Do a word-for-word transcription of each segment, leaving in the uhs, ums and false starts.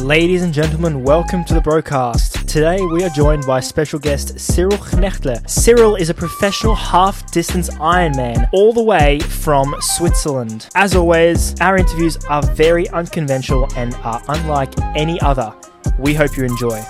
Ladies and gentlemen, welcome to the Brocast. Today we are joined by special guest Cyril Knechtle. Cyril is a professional half-distance Ironman all the way from Switzerland. As always, our interviews are very unconventional and are unlike any other. We hope you enjoy.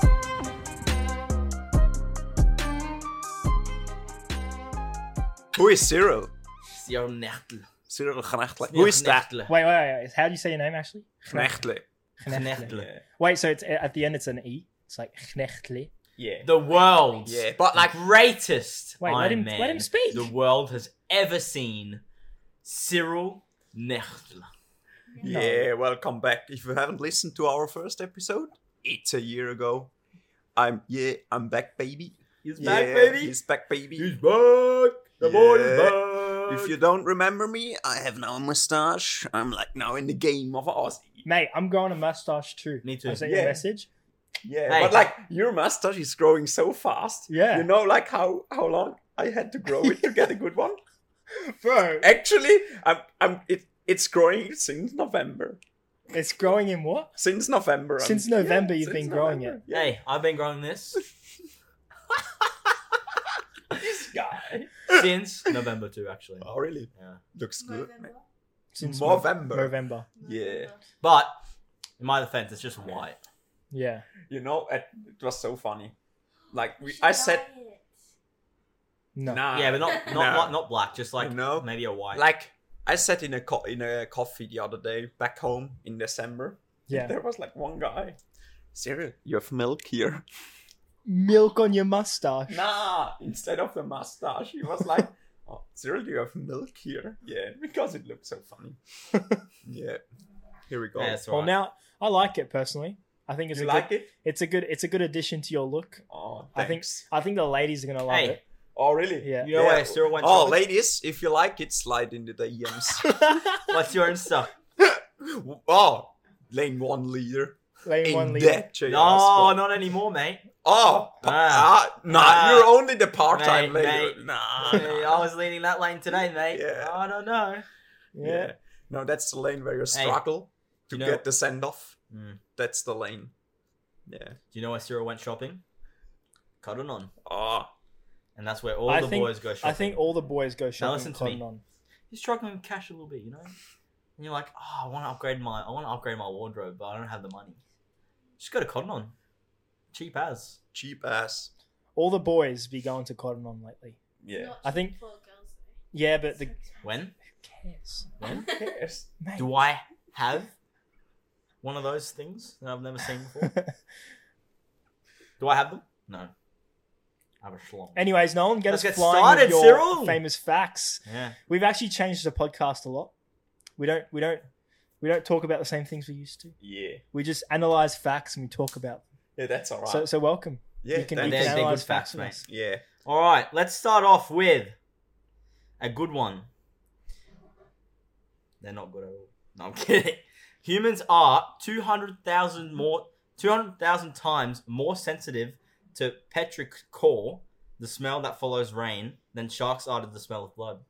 Who is Cyril? Cyril Knechtle. Cyril Knechtle. Who is that? Wait, wait, wait. How do you say your name actually? Knechtle. Knechtle. Wait, so it's at the end it's an E. It's like Knechtle. Yeah. The world's Yeah, but like, greatest Wait, Iron let him- Man let him speak. the world has ever seen. Cyril Knechtle. yeah, welcome back. If you haven't listened to our first episode, it's a year ago. I'm, yeah, I'm back, baby. He's Yeah, back, baby. He's back, baby. He's back. The boy is Yeah. back. If you don't remember me, I have now a mustache. I'm like now in the game of Aussie. Mate, I'm growing a mustache too. Me too. I sent you Yeah. a message. Yeah, Hey. but like your mustache is growing so fast. Yeah. You know, like how how long I had to grow it to get a good one. Bro, Actually, I'm I'm it it's growing since November. it's growing in what? Since November. I'm- Since November yeah, you've since been growing November. it. Yeah. Hey, I've been growing this This guy. since November too, actually. Oh, really? Yeah. Looks good. November. Since November. November. Yeah. But in my defense, it's just white. Yeah. You know, it, it was so funny. Like we, She I said, dyed it. No. nah. Yeah, but not not No. not, not black. Just like No. maybe a white. Like I sat in a co- in a coffee the other day back home in December. Yeah. There was like one guy. Cyril, you have milk here. Milk on your mustache. Nah, instead of the mustache, he was like, "Oh, Cyril, you have milk here." Yeah, because it looked so funny. Yeah. Here we go. Yeah, that's Well, right. now I like it personally. I think it's you a like good, it? it's a good it's a good addition to your look. Oh, I think thanks. I think the ladies are gonna love Hey. it. Oh, really? Yeah. You know where Cyril went Oh, shopping? ladies, if you like it, slide into the E Ms. What's your Insta? Oh, lane one leader. Lane In one leader. that J R No, squad. not anymore, mate. Oh, Ah. ah, nah, Ah. you're only the part-time Mate, leader. mate. Nah, Hey, nah. I was leading that lane today, mate. Yeah. I don't know. Yeah. Yeah. No, that's the lane where you struggle to you know- get the send-off. Mm. That's the lane. Yeah. Do you know where Cyril went shopping? Cotton On. Oh, And that's where all I the think- boys go shopping. I think all the boys go shopping listen with to me. Cotton On. You're struggling with cash a little bit, you know? And you're like, oh, I want to upgrade my I want to upgrade my wardrobe, but I don't have the money. Just go to Cotton On. Cheap as. cheap ass. All the boys be going to Cotton On lately. Yeah. Not I think- cheap for girls, though. Yeah, but the So expensive. When? who cares? When? Yes. Mate. Do I have one of those things that I've never seen before? Do I have them? No. I have a schlong. Anyways, Nolan, get Let's us get flying started, with your Cyril. famous facts. Yeah. We've actually changed the podcast a lot. We don't we don't we don't talk about the same things we used to. Yeah. We just analyze facts and we talk about them. Yeah, that's alright. So so welcome. yeah, you can, that- you they're- can they're analyze good facts facts, with mate. us. yeah. All right, let's start off with a good one. They're not good at all. No, I'm kidding. Humans are two hundred thousand more, two hundred thousand times more sensitive to petrichor, the smell that follows rain, than sharks are to the smell of blood.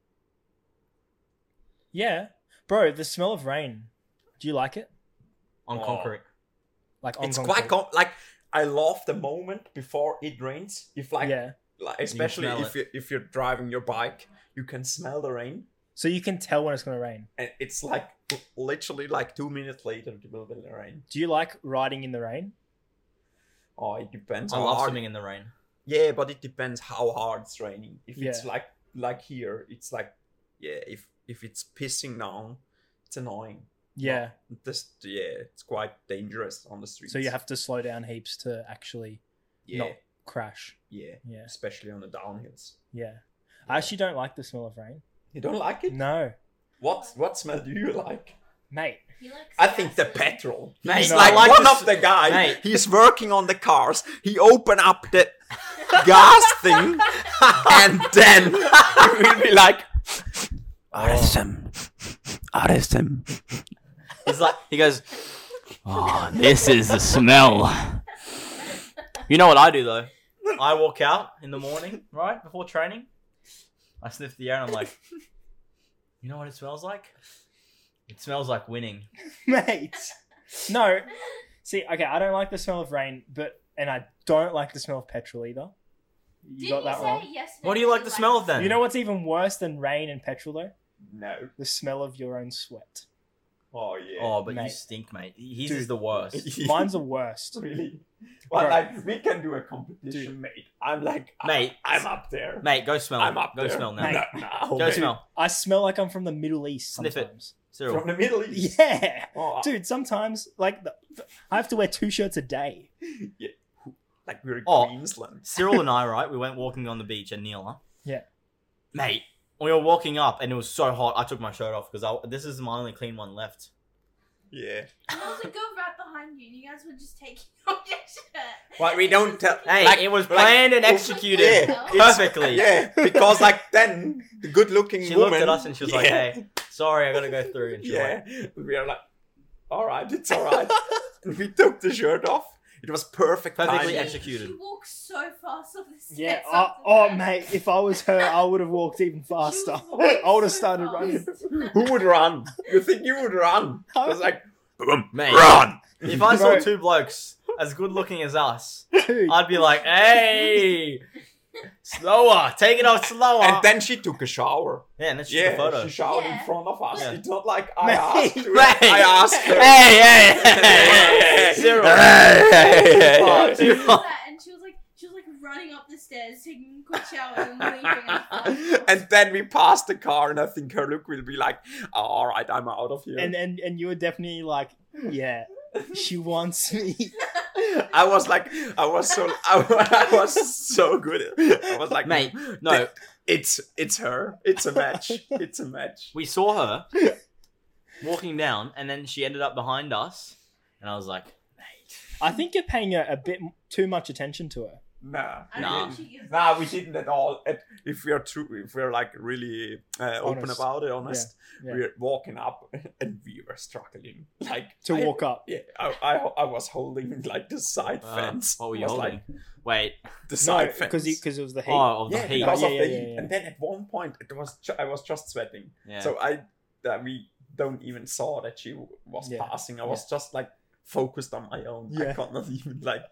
Yeah. Bro, the smell of rain. Do you like it? On Oh. concrete. Like on It's concrete? quite com- like I love the moment before it rains. If like, Yeah. like especially smell if you if you're driving your bike, you can smell the rain, So you can tell when it's gonna rain. and it's like literally like two minutes later it will be rain. Do you like riding in the rain? Oh, it depends I how love hard. swimming in the rain. Yeah, but it depends how hard it's raining. If it's Yeah. like like here, it's like yeah. If if it's pissing down, it's annoying. Yeah. This yeah, it's quite dangerous on the streets. So you have to slow down heaps to actually yeah not crash. yeah, Yeah. especially on the downhills. Yeah. I actually don't like the smell of rain. You don't like it? No. What what smell do you like? Mate. He likes I think the gasoline. petrol. Mate, He's no, like I like one the of the guys. Mate. He's working on the cars. He open up the gas thing, and then he will be like, "Arrestem, arrestem." He's like, he goes, oh, this is the smell. You know what I do though? I walk out in the morning, right before training. I sniff the air and I'm like, you know what it smells like? It smells like winning. Mate. No. See, okay, I don't like the smell of rain, but and I don't like the smell of petrol either. You Didn't got you that say wrong. yesterday What do you that like the smell of then? You know what's even worse than rain and petrol though? No. The smell of your own sweat. Oh yeah. Oh, but you Mate. stink, mate. His Dude. is the worst. Mine's the worst. Really? Well, Bro. like we can do a competition, Dude. mate. I'm like, Mate. I'm up there. Mate, go smell. I'm up Go there. smell now. Mate. No, no, Go mate. smell. I smell like I'm from the Middle East Sniff it. sometimes. Cyril. From the Middle East. Yeah. Oh, Dude, sometimes like the, I have to wear two shirts a day. like we're in Oh. Queensland. Cyril and I, right? We went walking on the beach at Neela. Yeah. Mate, we were walking up and it was so hot. I took my shirt off because I this is my only clean one left. Yeah. And I was a girl right behind you, and you guys were just taking off your shirt. Well, we don't tell. Hey, like, it was like- planned and executed Yeah, it's- perfectly. Yeah, because like then the good-looking She woman. looked at us and she was like, yeah, "Hey, sorry, I gotta go through." And she was yeah. like, We are like, all right, it's all right. And we took the shirt off. It was perfect Perfectly timing. executed. She walked so fast up the stairs. Yeah. Oh, after oh that. mate, if I was her, I would have walked even faster. She was walking I would have so started fast. running. Who would run? You think you would run? It was like, boom, Mate. run. If I saw Bro. two blokes as good looking as us, Dude, I'd be like, "Hey, slower, take it off slower." And then she took a shower. yeah, and then she Yeah, took a photo. she showered Yeah. in front of us. Yeah. It's not like I Mate, asked her. mate. I asked her. Hey, hey, hey, hey, Cyril. Hey, hey, hey, Oh, hey. She dude. was that, and she was like, she was like running up the stairs, taking a quick shower, and leaving. And then we passed the car, and I think her look will be like, oh, "All right, I'm out of here." and and and you were definitely like, yeah, she wants me. I was like, I was so, I, I was so good. I was like, Mate, no, it's it's her. It's a match. It's a match. we saw her walking down, and then she ended up behind us, and I was like, I think you're paying a, a bit too much attention to her. Nah, I Nah. don't think she gives nah, we didn't at all. At- If we are true, if we're like really uh, open Honest. about it, honest, Yeah. we're walking up, and we were struggling like To I- walk up. Yeah, I, I I was holding like the side uh, fence. "What were you was, holding?" Like, Wait, the No, side fence. because because it was the heat. oh, of the yeah, heat. because Yeah, of yeah, the yeah, heat. yeah. And then at one point, it was ju- I was just sweating. Yeah. So I that we don't even saw that she w- was Yeah. passing. I was just like focused on my own. I Yeah. could not even like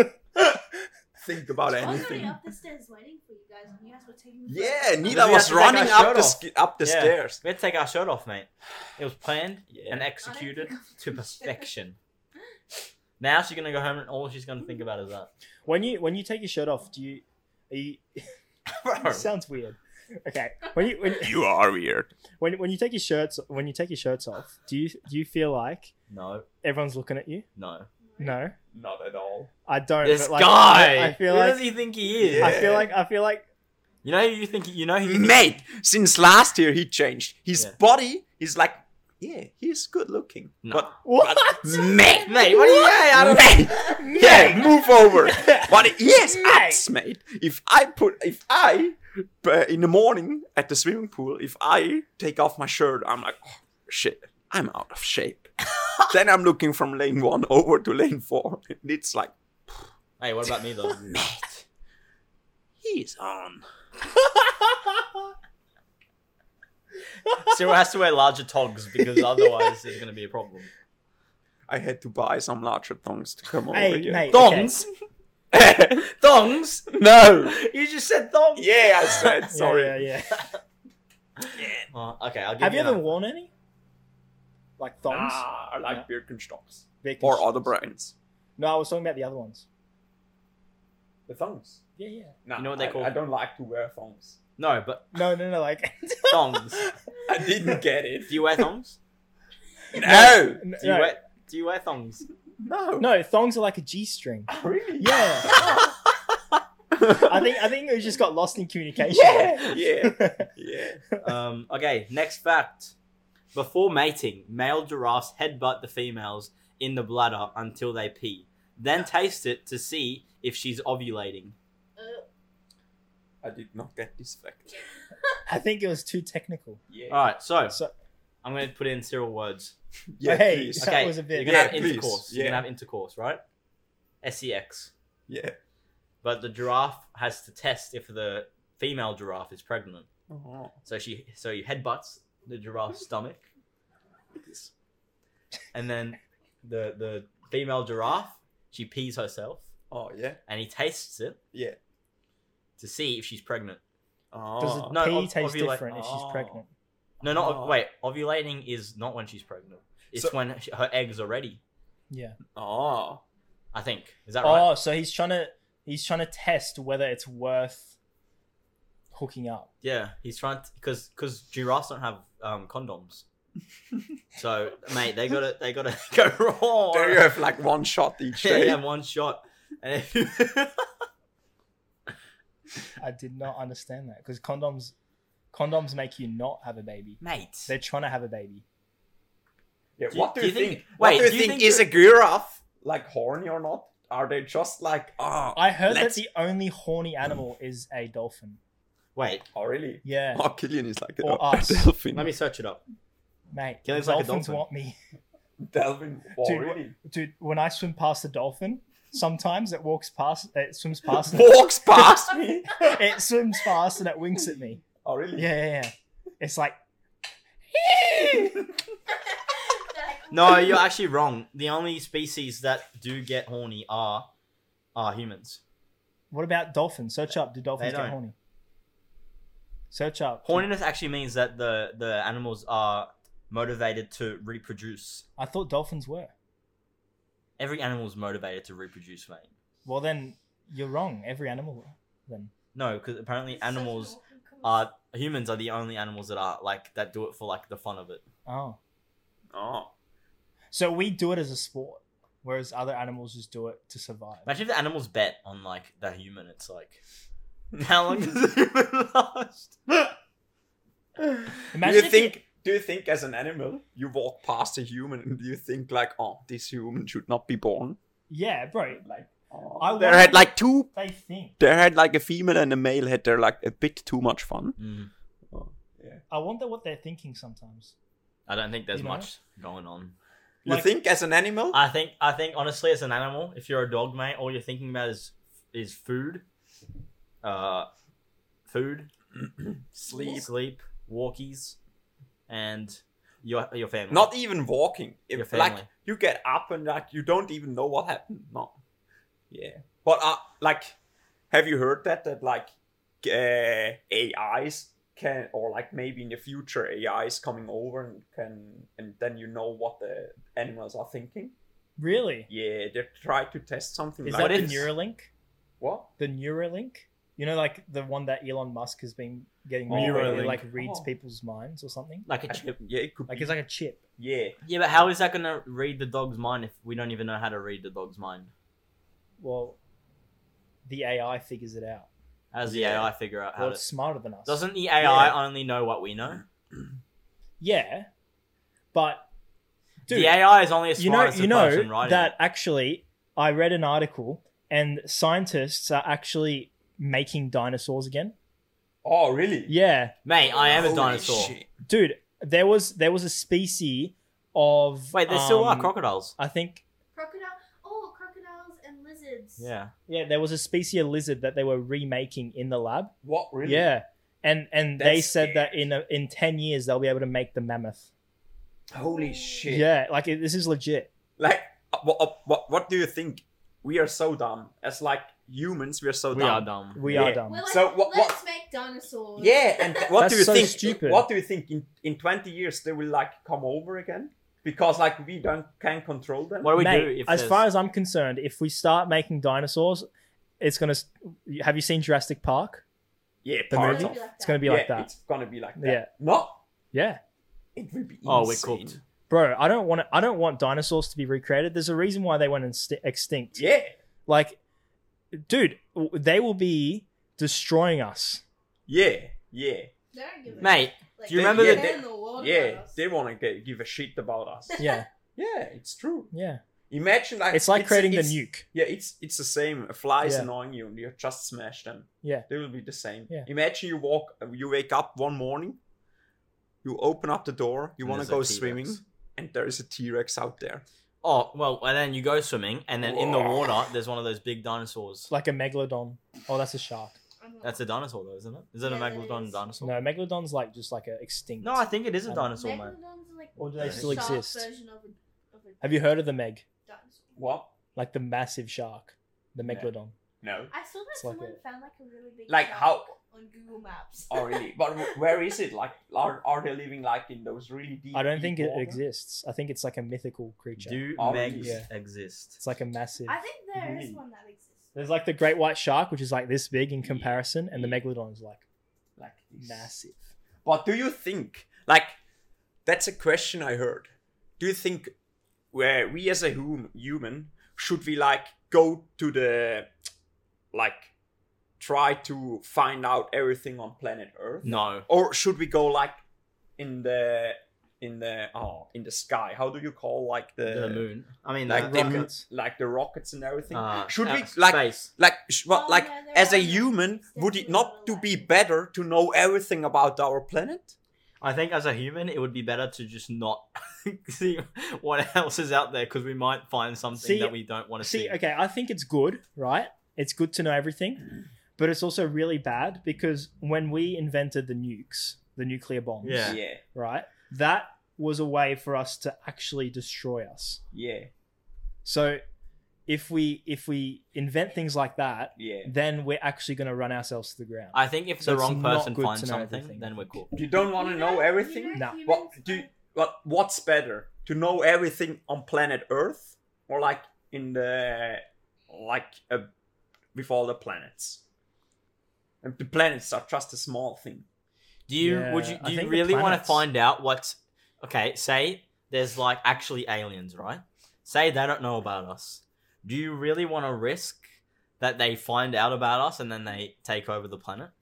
think about I was anything. running up the stairs waiting for you guys, and you guys were taking. Yeah, we Nila had was to take running our up shirt the off. sk- up the Yeah. stairs. We had to take our shirt off, mate. It was planned Yeah. and executed to perfection. Now she's gonna go home and all she's gonna think about is that. When you when you take your shirt off, do you? Are you it sounds weird. Okay. When you when, You are weird. when when you take your shirts when you take your shirts off, do you do you feel like No, everyone's looking at you? no. No, Not at all. I don't. This but like, guy. I, I feel Who like does he think he is? Yeah. I feel like I feel like You know who you think you know who you think Mate, since last year he changed. His Yeah. body is like, yeah, he's good looking. No. But, what? but mate, Mate, what are you hey, I don't mate, yeah, move over. But yes, Mate. abs, mate. If I put, if I, uh, in the morning at the swimming pool, if I take off my shirt, I'm like, oh, shit, I'm out of shape. Then I'm looking from lane one over to lane four. And it's like, Hey, what about me though? mate, he's on. Cyril has to wear larger togs because otherwise there's gonna be a problem. I had to buy some larger thongs to come over Hey, here. mate. Thongs? Thongs? No. You just said thongs. Yeah, I said Yeah, sorry. yeah, yeah. Oh, okay, I'll give Have you you ever that. worn any? Like thongs? Ah, I like Yeah. Birkenstocks Birkenstocks? or other brands. No, I was talking about the other ones. The thongs. Yeah, yeah. No, You know what they I, call- I don't like to wear thongs. No, but No, no, no. Like thongs. I didn't get it. Do you wear thongs? No. No, Do you wear Do you wear thongs? No. no, thongs are like a G-string. Really? Yeah. I think I think we just got lost in communication. Yeah. Yeah. Yeah. Um, okay, next fact. Before mating, male giraffes headbutt the females in the bladder until they pee. Then taste it to see if she's ovulating. Uh, I did not get this fact. I think it was too technical. Yeah. Alright, so So I'm going to put in Cyril words. Yeah. hey, Please. that Okay, was a bit. you're going to Yeah, have please. intercourse. You're Yeah. going to have intercourse, right? S E X. Yeah. But the giraffe has to test if the female giraffe is pregnant. Oh. So she, so you headbutts the giraffe's stomach, and then the the female giraffe, she pees herself, Oh yeah. and he tastes it Yeah. to see if she's pregnant. Oh. Does the No, pee ov- taste ovulate- different if she's Oh. pregnant? No, not Oh. wait. Ovulating is not when she's pregnant. It's So- when sh- her eggs are ready. Yeah. Oh. I think. Is that right? Oh, so he's trying to he's trying to test whether it's worth hooking up. Yeah, he's trying to because because giraffes don't have um, condoms. So, mate, they gotta they gotta go raw. There you have like one shot each Yeah, day. yeah, one shot. And if you- I did not understand that because condoms condoms make you not have a baby. mate, They're trying to have a baby. Yeah, Do you- what do do you you think- think? What wait, do you do you think? think Is a giraffe like horny or not? Are they just like oh? I heard Let's- that the only horny animal is a dolphin. wait, Oh really? Yeah, Oh, Killian is like a, Or a us. delphin. let me search it up. mate. Killian's like a Dolphins dolphin. want me, Delphin. Oh Dude, really? dude. When I swim past a dolphin, sometimes it walks past. It swims past. Walks past me. It swims past and it winks at me. Oh really? Yeah, yeah, yeah. It's like No, you're actually wrong. The only species that do get horny are are humans. what about dolphins? Search up. Do dolphins They get don't. horny? Search up. Horniness actually means that the the animals are motivated to reproduce. I thought dolphins were. Every animal is motivated to reproduce, mate. Well, then you're wrong. Every animal. Then No, because apparently animals are humans are the only animals that are like that do it for like the fun of it. oh, Oh. so we do it as a sport, whereas other animals just do it to survive. Imagine if the animals bet on like the human. It's like, how long does the human last? Do Imagine you if think? Do you think as an animal you walk past a human and do you think like, oh, this human should not be born? Yeah, bro. Like, oh, I they wonder- had like two. They think. They had like a female and a male had their like a bit too much fun. Mm. Oh, yeah. I wonder what they're thinking sometimes. I don't think there's You know? much going on. You Like- think as an animal? I think I think honestly, as an animal, if you're a dog, mate, all you're thinking about is is food, uh, food, Sleep. sleep, walkies, and your your family. Not even walking. If, Your like family. you get up and like you don't even know what happened. No. Yeah. But uh, like, have you heard that that like uh, A Is can, or like maybe in the future A Is coming over and can, and then you know what the animals are thinking. Really? Yeah, they try to test something Is like that the this. Neuralink? What? The Neuralink? You know, like the one that Elon Musk has been getting Oh, rid of, where it Neuralink. like reads Oh. people's minds or something. like a I- chip. Yeah, it could Like be. it's like a chip. Yeah. Yeah, but how is that gonna read the dog's mind if we don't even know how to read the dog's mind? Well, the A I figures it out. How does the Yeah. A I figure out how Well, to? it's smarter than us. Doesn't the A I Yeah. only know what we know? Yeah, but dude, the A I is only as you know, smart as the you know person writing that it. actually, I read an article, and scientists are actually making dinosaurs again. Oh, really? Yeah, Mate, I am a Holy dinosaur. shit. dude, there was there was a species of Wait, there still are um, crocodiles. I think Crocodile. Oh, crocodiles and lizards. Yeah. yeah, there was a species of lizard that they were remaking in the lab. What, really? Yeah, and and they That's said that scary. in a, in ten years they'll be able to make the mammoth. Holy shit. Yeah, like it, this is legit. Like, uh, what, uh, what, what do you think? We are so dumb. As like humans, we are so We dumb. are dumb. We Yeah. are dumb. We're like, So what- let's what- make dinosaurs. Yeah, and what That's do you so think? stupid. What do you think in in twenty years they will like come over again? Because like we don't can control them. What do we Mate, do if as there's- far as I'm concerned, if we start making dinosaurs, it's gonna. s- Have you seen Jurassic Park? Yeah, The part movie? of. Be like It's gonna be Yeah, like that. it's gonna be like that. Yeah. No, Yeah, it will be. Oh, we're insane. cooked. bro. I don't want. I don't want dinosaurs to be recreated. There's a reason why they went insti- extinct. Yeah, Like, dude, w- they will be destroying us. yeah, yeah, They don't give a Mate, like, do you they remember care the- in the world yeah. about us. They wanna get, give a shit about us. Yeah, Yeah, it's true. yeah. Imagine like It's like creating it's- the nuke. Yeah, it's it's the same. A fly is Yeah. annoying you, and you just smash them. Yeah. They will be the same. Yeah. Imagine you walk, you wake up one morning, you open up the door, you And want to there's a go T-Rex. swimming, and there is a T Rex out there. Oh, well, and then you go swimming, and then in the water, there's one of those big dinosaurs. Like a megalodon. Oh, that's a shark. I'm not- That's a dinosaur, though, isn't it? Is it a Yeah, that megalodon is. dinosaur? No, megalodon's like just like a extinct. No, I think it is a I don't- dinosaur, man. Megalodons are like Or do they the still shark exist? version of a, of a Have you heard of the Meg? dinosaur. What? Like the massive shark, the No. megalodon. No. I saw that It's like someone a- found like a really big Like shark how- on Google Maps. Oh really? But wh- where is it? Like, are, are they living like in those really deep? I don't deep think it water? exists. I think it's like a mythical creature. Do Oh, megs yeah. exist? It's like a massive. I think there is Really? one that exists. There's like the great white shark, which is like this big in comparison, and the megalodon is like Like this. massive. But do you think, like, that's a question I heard. Do you think, where we as a hum- human should we like go to the, like, try to find out everything on planet Earth, No. or should we go like in the in the oh in the sky? How do you call like the, The moon. I mean, like like the rockets. like the rockets and everything? uh, should we out- like space? like sh- what Oh, like no, there as are a no- human it's would it definitely not not to alive. be better to know everything about our planet? I think as a human, it would be better to just not see what else is out there because we might find something See- that we don't want to see. See, okay, I think it's good, right? It's good to know everything, but it's also really bad because when we invented the nukes, the nuclear bombs, Yeah. Yeah, right? That was a way for us to actually destroy us. yeah, So if we if we invent things like that, yeah. then we're actually going to run ourselves to the ground. I think if So the it's wrong not person good finds to know something, everything. then we're cool. You don't want to You know, know- everything. you know No. humans What do? You, are- what what's better to know everything on planet Earth or like in the like uh, with all the planets? And the planets are just a small thing. Do you Yeah, would you I do you think the really want to planets- find out what's okay? Say there's like actually aliens, right? Say they don't know about us. Do you really want to risk that they find out about us and then they take over the planet?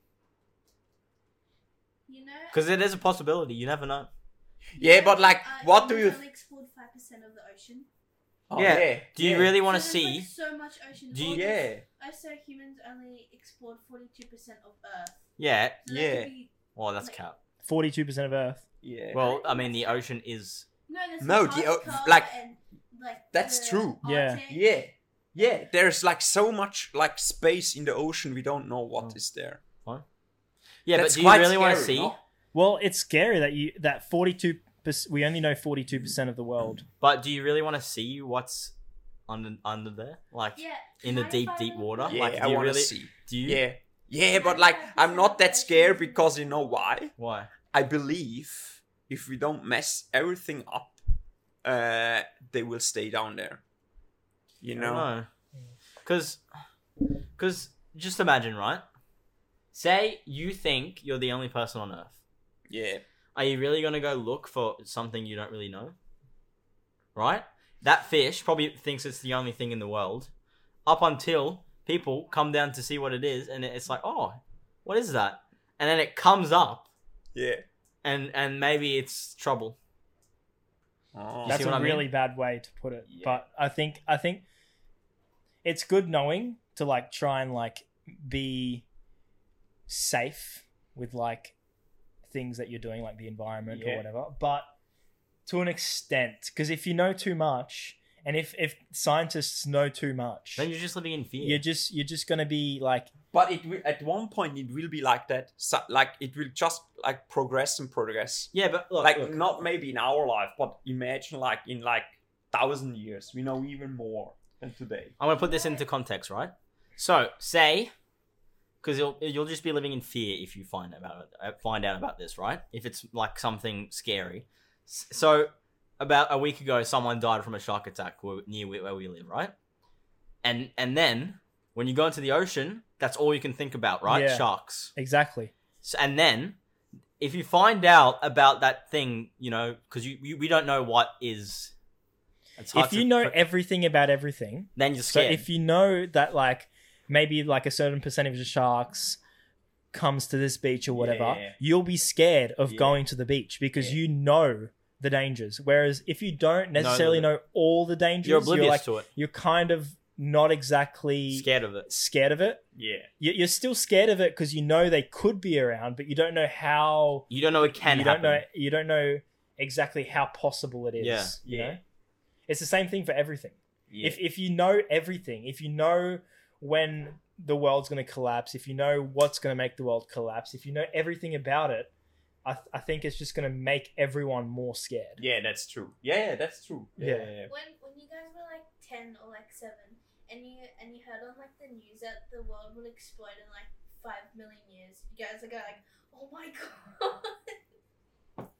You know. Because it is a possibility. You never know. you Yeah, know, but, like, uh, what do humans you- only explored five percent of the ocean. Oh, Yeah. Do you yeah. really want to So there's, see? like, so much ocean. Do you- All this- Yeah, I saw humans only explored forty-two percent of Earth. Yeah. So that Yeah. could be- Well, that's Like- cap. forty-two percent of Earth. yeah. Well, I mean, the ocean is. No, there's No, the o- Antarctica like- and, like That's the true. Yeah. Arctic. yeah, yeah. There's like so much like space in the ocean. We don't know what Oh. is there. Yeah, That's but do you quite really want to scary, see? no? Well, it's scary that you that forty-two percent we only know forty-two percent of the world. But do you really want to see what's under under there, like Yeah. in the Can I deep, find deep out? water? Yeah, Like, do I you want to really? see. Do you? Yeah, yeah, but like I'm not that scared because you know why? Why? I believe if we don't mess everything up, uh, they will stay down there. You know? No. Because, because just imagine, right? Say you think you're the only person on Earth. Yeah. Are you really gonna go look for something you don't really know? Right? That fish probably thinks it's the only thing in the world, up until people come down to see what it is, and it's like, oh, what is that? And then it comes up, Yeah. and and maybe it's trouble. Oh. You That's see what a I mean? really bad way to put it. Yeah. But I think I think it's good knowing to like try and like be safe with like things that you're doing, like the environment or Yeah. whatever. But to an extent, because if you know too much, and if if scientists know too much, Then you're just living in fear. you're just you're just gonna be like But it will, at one point it will be like that. So, like it will just like progress and progress. yeah, but look, like look. not maybe in our life, but imagine like in like thousand years, we know even more than today. I'm gonna put this into context, right? So, say, because you'll you'll just be living in fear if you find about it, uh, find out about this, right? If it's like something scary. S- So, about a week ago, someone died from a shark attack where, near where we live, right? And and then when you go into the ocean, that's all you can think about, right? Yeah. Sharks. exactly. So, and then if you find out about that thing, you know, because you, you we don't know what is. It's hard If you to- know everything about everything, then you're so scared. if you know that like maybe like a certain percentage of sharks comes to this beach or whatever, Yeah. you'll be scared of Yeah. going to the beach because Yeah. you know the dangers. Whereas if you don't necessarily the- know all the dangers, you're oblivious like, to it, you're kind of not exactly scared of it. scared of it. Yeah. You- You're still scared of it because you know they could be around, but you don't know how. You don't know it can you happen. don't know. You don't know exactly how possible it is. Yeah. You Yeah. know, it's the same thing for everything. Yeah. If if you know everything, if you know when the world's going to collapse, if you know what's going to make the world collapse, if you know everything about it, I, th- I think it's just going to make everyone more scared. yeah, that's true. Yeah, yeah, that's true. Yeah. yeah. When when you guys were like ten or like seven, and you and you heard on like the news that the world would explode in like five million years, you guys are going like, oh my god.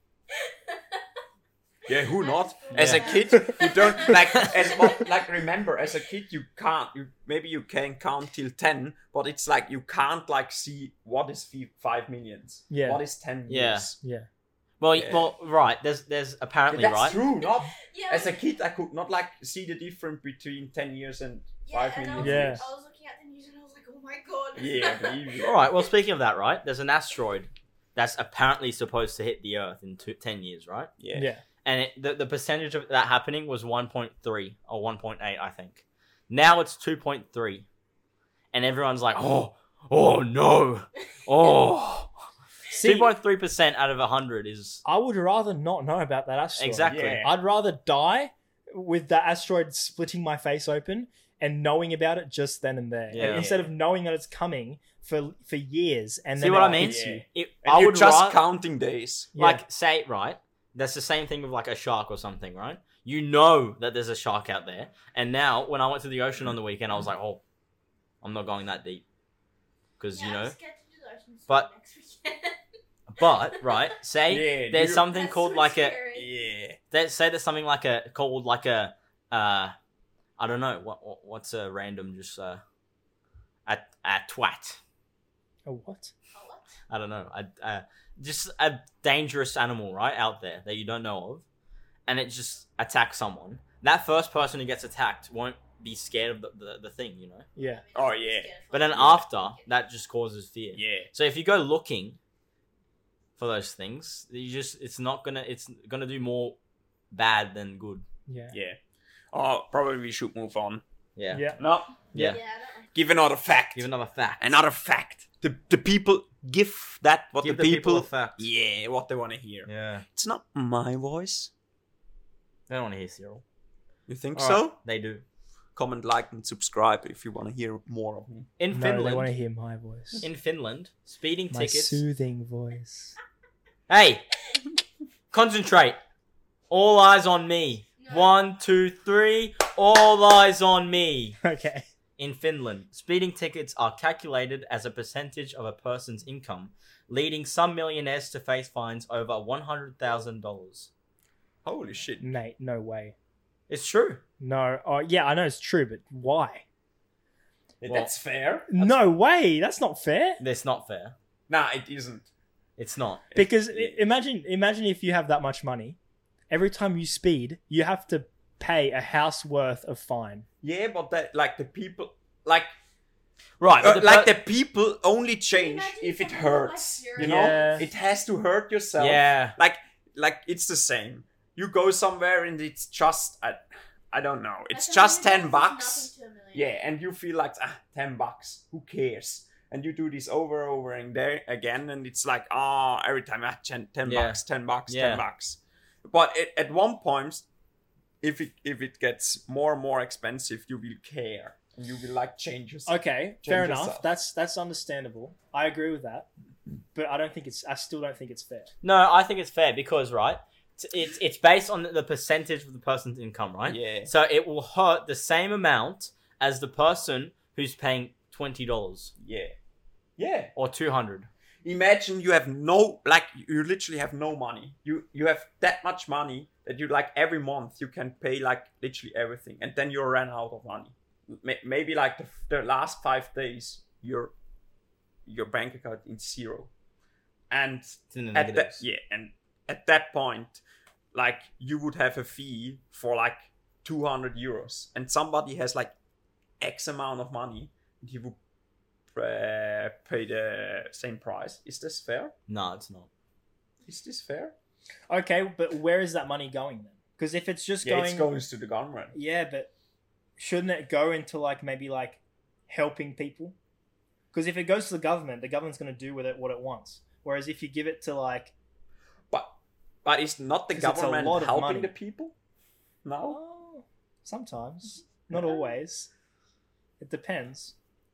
Yeah, who I not? just thought As a that. kid, you don't like as what like remember as a kid you can't you maybe you can count till ten, but it's like you can't like see what is fi- five millions. Yeah. What is ten Yeah. years? Yeah. Well, Yeah. well, right. There's there's apparently That's right. true. Not Yeah, as a kid I could not like see the difference between ten years and yeah, five and I million was, Yeah. years. I was looking at the news and I was like, oh my god. Yeah, maybe. All right. Well, speaking of that, right? There's an asteroid that's apparently supposed to hit the Earth in two, ten years, right? Yeah. Yeah. And it, the the percentage of that happening was one point three or one point eight, I think. Now it's two point three, and everyone's like, oh, oh no, oh. See, Two point three percent out of a hundred is I would rather not know about that asteroid. exactly. Yeah. I'd rather die with the asteroid splitting my face open and knowing about it just then and there, Yeah. instead of knowing that it's coming for for years and See then what it I mean? hits you. It, And I you're would just ra- counting days. Yeah. like say right. That's the same thing with like a shark or something, right? You know that there's a shark out there, and now when I went to the ocean on the weekend, I was like, oh, I'm not going that deep because Yeah, you I'm know. scared to do the ocean But- swim next weekend. But right, say Yeah, there's you- something That's called so like a scary. Yeah. They say there's something like a called like a uh I don't know what, what what's a random just uh a a twat. A what? Oh, what? I don't know. A, a just a dangerous animal right out there that you don't know of, and it just attacks someone. That first person who gets attacked won't be scared of the, the, the thing, you know. Yeah. Oh, yeah. But then Yeah. after that just causes fear. Yeah. So if you go looking for those things, you just it's not gonna it's gonna do more bad than good. Yeah. Yeah. Oh, probably we should move on. Yeah. Yeah. No. Yeah. Yeah, I don't like Give another fact. Give another fact. Another fact. The the people give that what Give the, the people, people a fact. yeah, what they want to hear. Yeah. It's not my voice. They don't want to hear Cyril. You think All so? right, They do. Comment, like, and subscribe if you want to hear more of me. In No, they want to Finland, hear my voice. in Finland, speeding My tickets. soothing voice. Hey, concentrate. All eyes on me. No. One, two, three. All eyes on me. Okay. In Finland, speeding tickets are calculated as a percentage of a person's income, leading some millionaires to face fines over one hundred thousand dollars. Holy shit. Nate, no way. It's true. No. Oh, yeah, I know it's true, but why? Well- That's fair. No way. That's not fair. That's not fair. Nah, it isn't. It's not. Because i imagine, imagine if you have that much money, every time you speed, you have to pay a house worth of fine. Yeah, but that like the people like Right. uh, but the like per- the people only change Imagine if it someone like hurts. Fury. You know, Yeah. it has to hurt yourself. Yeah. Like like it's the same. You go somewhere and it's just I, I don't know. It's That's just a million ten dollars is bucks. nothing to a million. Yeah, and you feel like ah, ten bucks. Who cares? And you do this over and over and there again, and it's like ah, every time ah, ten, ten Yeah. bucks, ten bucks, Yeah. ten bucks. But it, at one point, if it if it gets more and more expensive, you will care and you will like change yourself. Okay, fair Change enough. yourself. That's that's understandable. I agree with that, but I don't think it's. I still don't think it's fair. No, I think it's fair because right, it's it's, it's based on the percentage of the person's income, right? Yeah. So it will hurt the same amount as the person who's paying twenty dollars Yeah. Yeah. or two hundred. Imagine you have no like you literally have no money. You you have that much money that you like every month you can pay like literally everything, and then you ran out of money. May- Maybe like the, the last five days your your bank account is zero, and It's in the at that negatives. yeah, and at that point, like you would have a fee for like two hundred euros, and somebody has like X amount of money, and he would uh, pay the same price. Is this fair? No, it's not. Is this fair? Okay, but where is that money going then? Because if it's just Yeah, going, it goes to the government. yeah, but shouldn't it go into like maybe like helping people? Because if it goes to the government, the government's going to do with it what it wants. Whereas if you give it to like, But but is not the 'Cause it's a government lot of helping money. the people? No. oh, sometimes, not Yeah. always. It depends.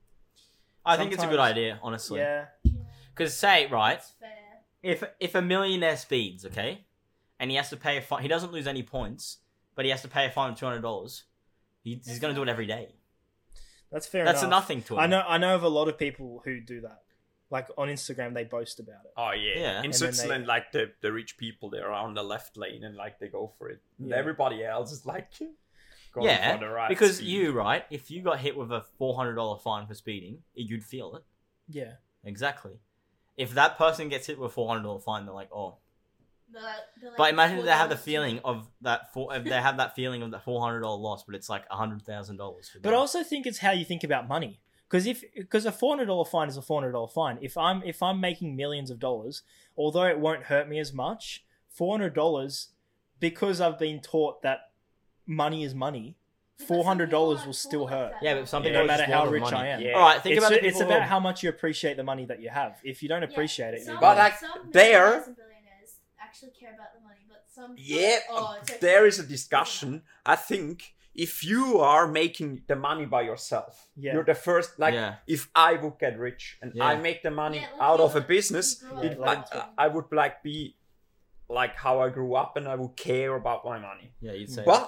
I think it's a good Sometimes- idea, honestly. Yeah. Because say right, It's fair. if if a millionaire speeds, okay, and he has to pay a fine, he doesn't lose any points, but he has to pay a fine of two hundred dollars. He, he's going to do it every day. That's fair That's a enough. nothing to him. I know. I know of a lot of people who do that. Like on Instagram, they boast about it. Oh yeah. Yeah. In And then Switzerland, they- like the, the rich people, they're on the left lane and like they go for it. And Yeah. everybody else is like going Yeah, for the right because speed. you, right, if you got hit with a four hundred dollars fine for speeding, you'd feel it. Yeah. Exactly. If that person gets hit with a four hundred dollars fine, they're like, oh. They're like- they're like But imagine if they have the $4 feeling of that, four, if they have that feeling of that four hundred dollars loss, but it's like one hundred thousand dollars for them. But I also think it's how you think about money. Because if because a four hundred dollars fine is a four hundred dollars fine. If I'm if I'm making millions of dollars, although it won't hurt me as much, four hundred dollars, because I've been taught that money is money, But four hundred dollars some will people still aren't hurt. like Yeah, that. but some No people matter just how want the rich money. I am. Yeah. All right, think It's, about the it's people about who- how much you appreciate the money that you have. If you don't Yeah, appreciate it, some- you're But, gonna- like, some there- millionaires and billionaires actually care about the money, but some Yeah, oh, it's okay. there is a discussion. I think if you are making the money by yourself, Yeah. you're the first. Like, Yeah. if I would get rich and Yeah. I make the money Yeah, like out you of a would- business, you grew it, up like, with it. I would like be like how I grew up, and I would care about my money. Yeah, you'd say. But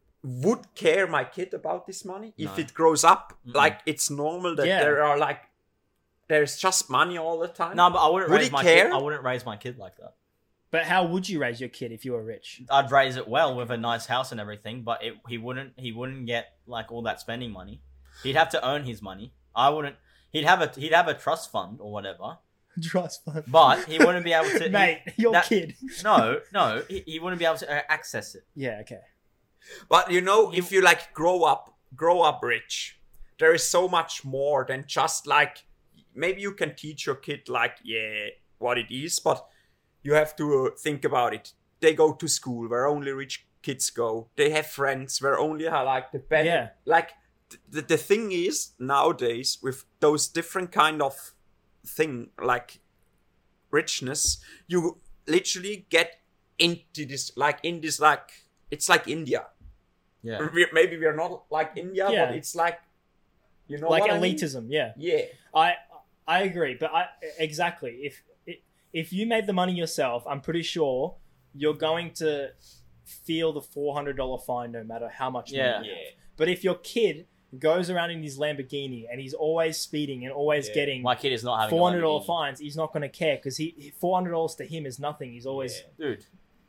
would care my kid about this money if No. it grows up Mm-mm. like it's normal that Yeah. there are like there's just money all the time? No, but I wouldn't Would raise he my care? kid. I wouldn't raise my kid like that. But how would you raise your kid if you were rich? I'd raise it well with a nice house and everything, but it, he wouldn't. He wouldn't get like all that spending money. He'd have to earn his money. I wouldn't. He'd have a he'd have a trust fund or whatever, Trust fund. but he wouldn't be able to. Mate, your that- kid. No, no, he, he wouldn't be able to uh, access it. Yeah, okay. But you know, if you like grow up, grow up rich, there is so much more than just like maybe you can teach your kid like yeah what it is, but you have to uh, think about it. They go to school where only rich kids go. They have friends where only uh, like the better. Yeah. Like th- the the thing is nowadays with those different kind of thing like richness, you literally get into this like in this like it's like India. Yeah, We're, maybe we're not like India, Yeah. but it's like you know Like what I mean? elitism, yeah. Yeah. I I agree, but I exactly if if you made the money yourself, I'm pretty sure you're going to feel the four hundred dollars fine no matter how much Yeah. money you have. But if your kid goes around in his Lamborghini and he's always speeding and always Yeah. getting my kid is not having a four hundred dollars Lamborghini. fines, he's not going to care because he four hundred dollars to him is nothing. He's always Dude,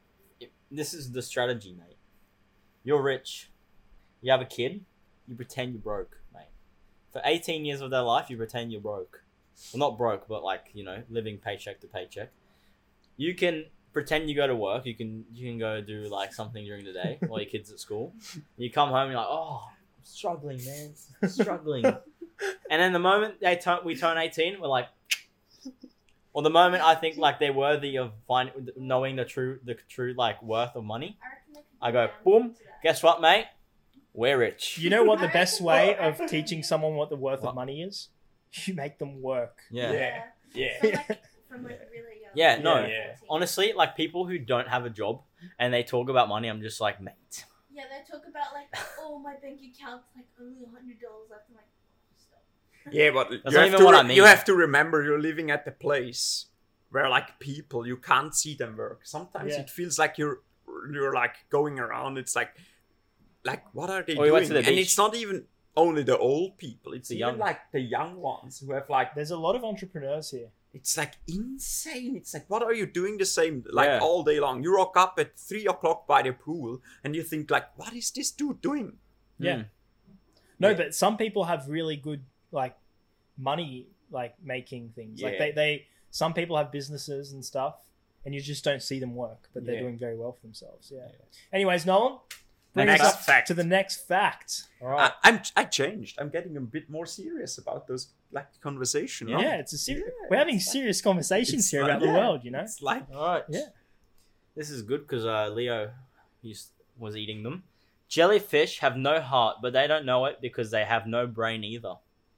this is the strategy, mate. You're rich. You have a kid. You pretend you're broke, mate. For eighteen years of their life, you pretend you're broke. Well, not broke, but like, you know, living paycheck to paycheck. You can pretend you go to work. You can you can go do like something during the day while your kid's at school. You come home, you're like, oh, I'm struggling, man, I'm struggling. And then the moment they turn, we turn eighteen, we're like, or the moment I think like they're worthy of finding, knowing the true, the true like worth of money. I reckon they could I get go, down boom, to that. guess what, mate? We're rich. You know what the I best reckon- way I of reckon- teaching someone what the worth What? of money is? You make them work. Yeah. Yeah. Yeah. From like, from like really young. Yeah, no. like Yeah. fourteen. Honestly, like people who don't have a job and they talk about money, I'm just like, mate. Yeah, they talk about like, oh, my bank account's like only a hundred dollars left. I'm like, oh, stop. Yeah, but That's you not have even to what re- I mean. you have to remember you're living at the place where like people you can't see them work. Sometimes Yeah. it feels like you're you're like going around. It's like like what are they Or you went doing? to the And beach. it's not even only the old people. It's The even young. like the young ones who have like There's a lot of entrepreneurs here. it's like insane. It's like what are you doing the same like Yeah. all day long? You rock up at three o'clock by the pool and you think like what is this dude doing? Yeah. Mm. No, Yeah. but some people have really good like money like making things. Like Yeah. they, they some people have businesses and stuff and you just don't see them work, but they're Yeah. doing very well for themselves. Yeah. Anyways, Nolan, bring Next us up fact. to the next fact. All I, right. I'm I changed. I'm getting a bit more serious about those like conversation. yeah, right? it's a serious. Yeah, We're having it's like- serious conversations It's here like- about the yeah, world, you know. It's like All right. Yeah. This is good because uh, Leo used, was eating them. Jellyfish have no heart, but they don't know it because they have no brain either.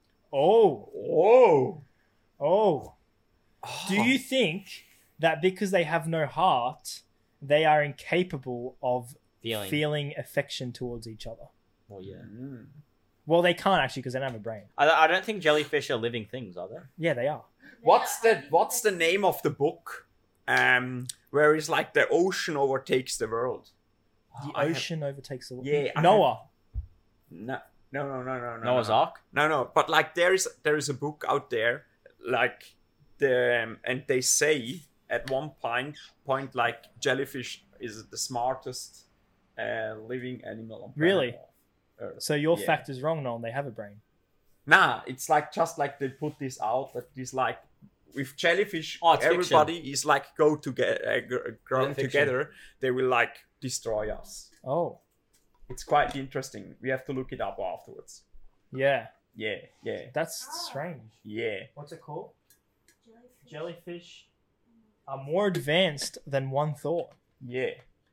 Oh, whoa. oh. Do Oh. you think that because they have no heart, they are incapable of Feeling. feeling affection towards each other? Well, yeah. Mm. Well, they can't actually because they don't have a brain. I, I don't think jellyfish are living things, are they? Yeah, they are. What's Yeah, the how do you What's the think name of the book? Um, where it's like the ocean overtakes the world. The I have- ocean overtakes the world. Yeah, I Noah. No, no, no, no, no, no. Noah's no. Ark? No, no. But like, there is there is a book out there, like the um, and they say at one point point like jellyfish is the smartest uh, living animal on planet Really? Earth. So your Yeah. fact is wrong, Nolan. They have a brain. Nah, it's like just like they put this out that this like with jellyfish, Oh, it's everybody is like go together, uh, gr- grow Fiction. together. They will like destroy us. Oh, It's quite interesting. We have to look it up afterwards. yeah. Yeah, yeah, That's Ah. strange. yeah. What's it called? Jellyfish. Jellyfish are more advanced than one thought. Yeah.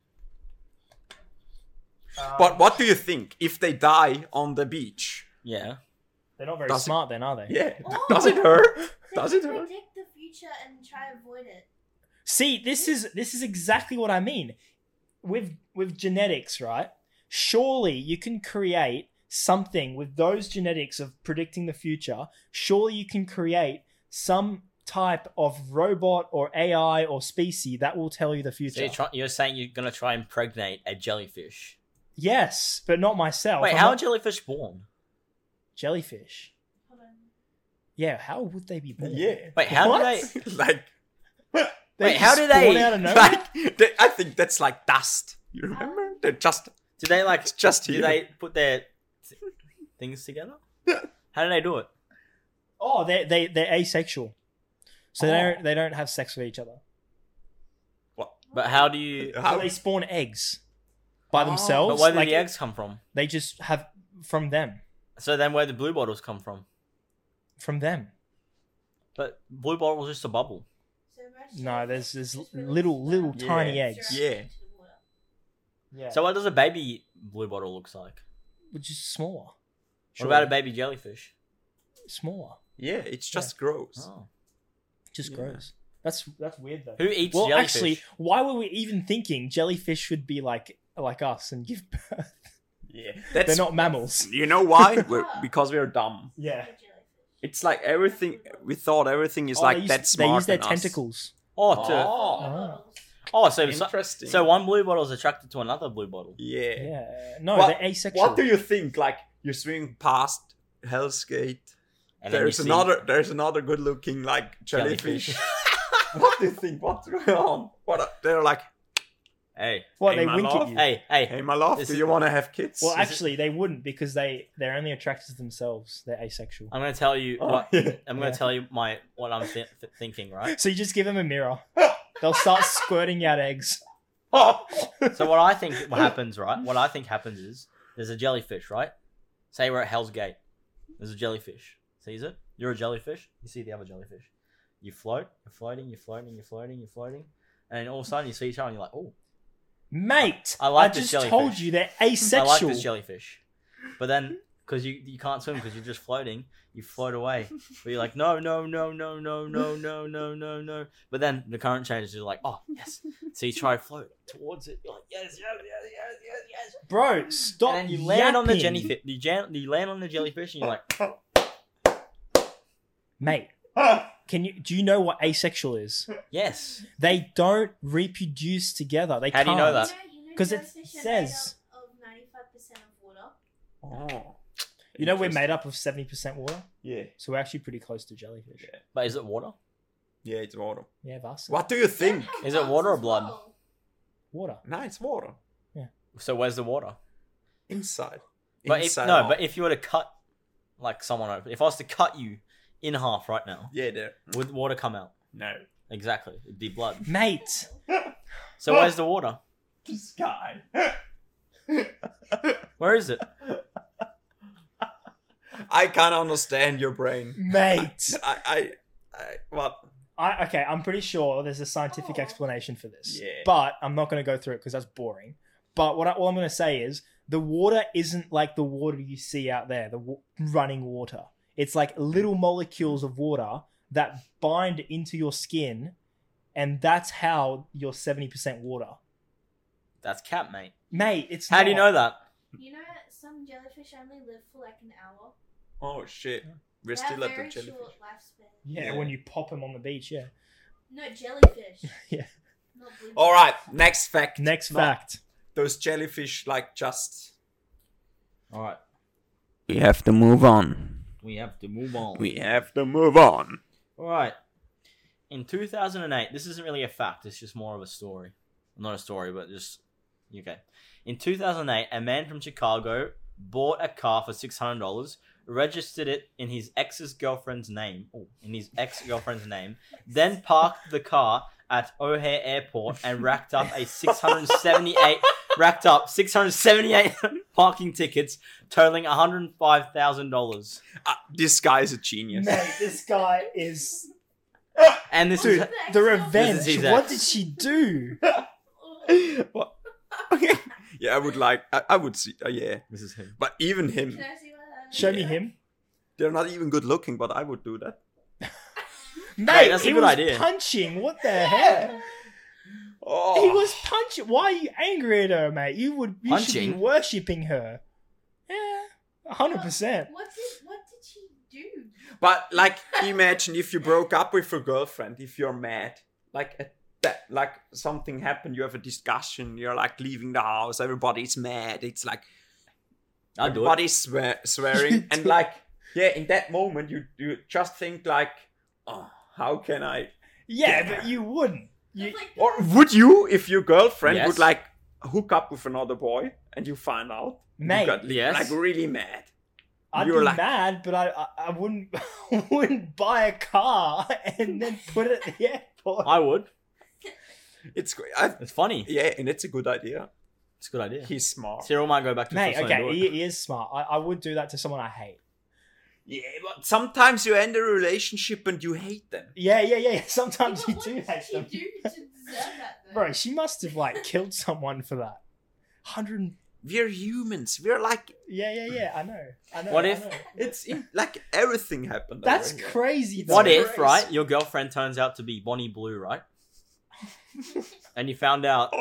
Um, But what do you think if they die on the beach? Yeah. they're not very Does it- smart, then, are they? Yeah. Oh! Does it hurt? They Does can it hurt? predict the future and try to avoid it. See, this is this is exactly what I mean. With with genetics, right? Surely you can create something with those genetics of predicting the future. Surely you can create some type of robot or A I or species that will tell you the So future. you're, try- you're saying you're gonna try and impregnate a jellyfish? Yes, but not myself. Wait, I'm how are not- jellyfish born? jellyfish? Hold on. Yeah, how would they be born? Yeah. Wait, how What? do they? like, They Wait, how just do they- spawn out of nowhere? like they, I think that's like dust. You remember? They're just Do they like? It's just do you. they put their th- things together? How do they do it? Oh, they they they're asexual, so they Oh. don't they don't have sex with each other. what? But how do you? So How? they spawn eggs by Oh. themselves. But where do like, the eggs come from? They just have from them, So then, where do blue bottles come from? from them. But blue bottle is just a bubble. So most No, there's jellyfish there's just release little little them tiny Yeah. eggs. directly Yeah. into the water. Yeah, So what does a baby blue bottle looks like? which is smaller, What about a baby jellyfish? smaller. Yeah, it's just gross. Oh. Just Yeah. gross. That's that's weird though. Who eats Well, jellyfish? actually, why were we even thinking jellyfish should be like like us and give birth? Yeah, They're that's not mammals. You know why? We're, because we're dumb. Yeah. The jellyfish. It's like everything. We thought everything is Oh, like they use, that smart. They use their than us. tentacles. oh, to, Oh, Bottles. oh, so so, interesting. so one blue bottle is attracted to another blue bottle. yeah. Yeah. No, What- they're asexual. What do you think? Like you're swimming past Hell's Gate. And then you There's see- another. There's another good-looking like jellyfish. Jellyfish. What do you think? What's going on? What? Are, they're like, Hey, What Hey, they my wink love. at you? hey, hey. hey, my love, This do is- you want to have kids? Well, Is it- actually, they wouldn't because they they're only attracted to themselves. They're asexual. I'm gonna tell you Oh, what yeah. I'm gonna Yeah. tell you my what I'm th- th- thinking, right? So you just give them a mirror. They'll start squirting out eggs. So what I think what happens, right? What I think happens is there's a jellyfish, right? Say we're at Hell's Gate. There's a jellyfish. Sees it? You're a jellyfish. You see the other jellyfish. You float. You're floating. You're floating. You're floating. You're floating. And then all of a sudden you see each other and you're like, oh, Mate, I like I this just jellyfish. told you they're I like asexual. this jellyfish. But then because you you can't swim because you're just floating, you float away. But you're like, no, no, no, no, no, no, no, no, no, no. But then the current changes. You're like, oh yes. So you try to float towards it. You're like, yes, yes, yes, yes, yes, yes. Bro, stop. And then you land on the yapping. jellyfish. You, jan- you land on the jellyfish, and you're like, Mate, can you do you know what asexual is? yes. They don't reproduce together. They How do can't. you know that? You know, 'Cause it jellyfish are says- made up of ninety-five percent of water. Oh, You know we're interesting. made up of seventy percent water, Yeah, so we're actually pretty close to jellyfish. Yeah. But is it water? yeah, it's water. Yeah, us. What do you think? They have Is it lungs water or as blood? well. Water. No, it's water. So where's the water? Inside. But if, Inside no, out. but if you were to cut like someone open, if I was to cut you in half right now, yeah, there. would water come out? No. Exactly, it'd be blood. Mate, So where's the water? This guy. Where is it? I can't understand your brain. mate. I, I, I what? I okay, I'm pretty sure there's a scientific Oh. explanation for this. Yeah. But I'm not going to go through it because that's boring. But what I, all I'm going to say is the water isn't like the water you see out there, the w- running water. It's like little molecules of water that bind into your skin, and that's how you're seventy percent water. That's cat, mate. Mate, it's How do you not. know that? You know, some jellyfish only live for like an hour. Oh shit. We're They have still at the very jellyfish. short lifespan. Yeah, Yeah. when you pop them on the beach, yeah. No, jellyfish. Yeah. Not blue. All right. Next fact. Next No, fact. Those jellyfish like just All right. We have to move on. We have to move on. We have to move on. All right. In two thousand eight, this isn't really a fact. It's just more of a story. Not a story, but just okay. In two thousand eight, a man from Chicago bought a car for six hundred dollars, registered it in his ex's girlfriend's name, oh, in his ex-girlfriend's name, then parked the car at O'Hare Airport and racked up a six hundred seventy-eight racked up six hundred seventy-eight parking tickets, totaling one hundred five thousand dollars. Uh, this guy is a genius. Mate, this guy is... And this Dude, is the revenge. This is his What ex. did she do? What? Okay. Yeah, I would like. I, I would see. Uh, yeah, this is him. but even him, Can I see what that is? Show me him. they're not even good looking. But I would do that. Mate, that's a he good was idea. punching. What the hell? Oh, He was punching. Why are you angry at her, mate? You would. You should Punching? be worshipping her. Yeah, a hundred percent. What did what did she do? But like, imagine if you broke up with your girlfriend. If you're mad, like at that, like something happened. You have a discussion. You're like leaving the house. Everybody's mad. It's like I'd do it. everybody's swear- swearing, and like, yeah, in that moment, you you just think like, oh, how can I? Yeah, Yeah. but you wouldn't. You, That's like Or would you, if your girlfriend Yes. would like hook up with another boy and you find out? Mate, you got yes. like really mad. I'd You're be like- mad, but I, I I wouldn't wouldn't buy a car and then put it at the airport. I would. It's great. I, It's funny. yeah, and it's a good idea. It's a good idea. He's smart. Cyril might go back to Mate, Switzerland and okay, do he, it. he is smart. I, I would do that to someone I hate. Yeah, but sometimes you end a relationship and you hate them. Yeah, yeah, yeah. Sometimes you what do did hate she them. do to deserve that? Though? Bro, she must have like killed someone for that. Hundred. We're humans. We're like, Yeah, yeah, yeah. I know. I know. What I if- know. it's in, like everything happened. That's already. crazy. Though. What That's if, right, your girlfriend turns out to be Bonnie Blue, right? And you found out,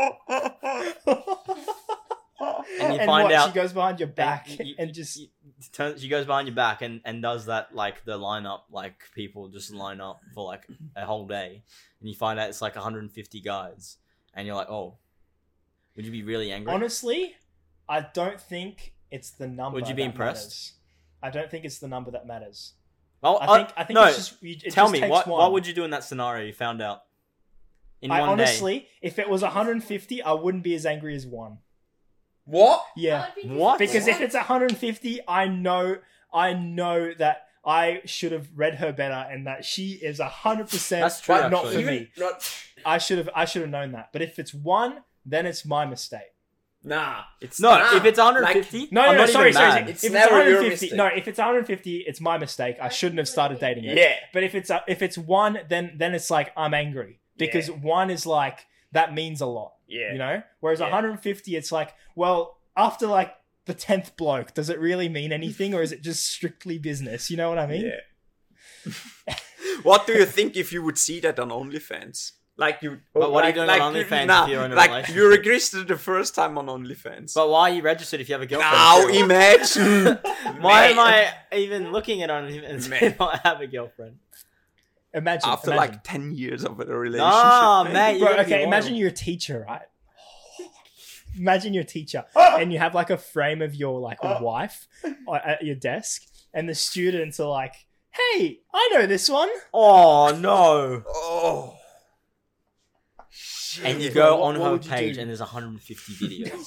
and you and find what, out, she goes behind your back and and, you- you- just you- turn, she goes behind your back and, and does that, like, the lineup, like, people just line up for, like, a whole day. And you find out it's, like, one hundred fifty guys. And you're like, oh, would you be really angry? honestly, I don't think it's the number. Would you be that impressed? matters. I don't think it's the number that matters. well, I think I think no, it's just. You, it tell just me, takes what, one. what would you do in that scenario you found out? In I one honestly, if it was one hundred fifty, I wouldn't be as angry as one. What? Yeah, I would be What? because if disappointed. it's one hundred fifty, I know, I know that I should have read her better, and that she is one hundred percent That's true, not actually. for me. Not, I should have, I should have known that. But if it's one, then it's my mistake. nah. It's No, nah. if it's one hundred fifty, Like, No, I'm no, no, not sorry, even sorry. mad. sorry. It's if never it's your one hundred fifty, mistake. no, if it's one hundred fifty, it's my mistake. I shouldn't have started dating her. yeah. But if it's a, if it's one, then then it's like I'm angry because Yeah. one is like that means a lot, Yeah. you know. Whereas Yeah. one hundred fifty, it's like, well, after like the tenth bloke, does it really mean anything, or is it just strictly business? You know what I mean? Yeah. What do you think if you would see that on OnlyFans? Like you. But what are you like, doing like on you- OnlyFans nah, if you're in a like relationship? you registered the first time on OnlyFans. But why are you registered if you have a girlfriend? now Cyril? imagine. Why am Man. I even looking at OnlyFans Man. if I have a girlfriend? Imagine After imagine. like ten years of a relationship. Nah, man. mate. you Bro, gotta be okay, imagine loyal. you're a teacher, right? Imagine you're a teacher and you have like a frame of your like wife uh, at your desk, and the students are like, "Hey, I know this one." Oh no! Oh. And you Shit. go What- on what her would you page do? and there's one hundred fifty videos,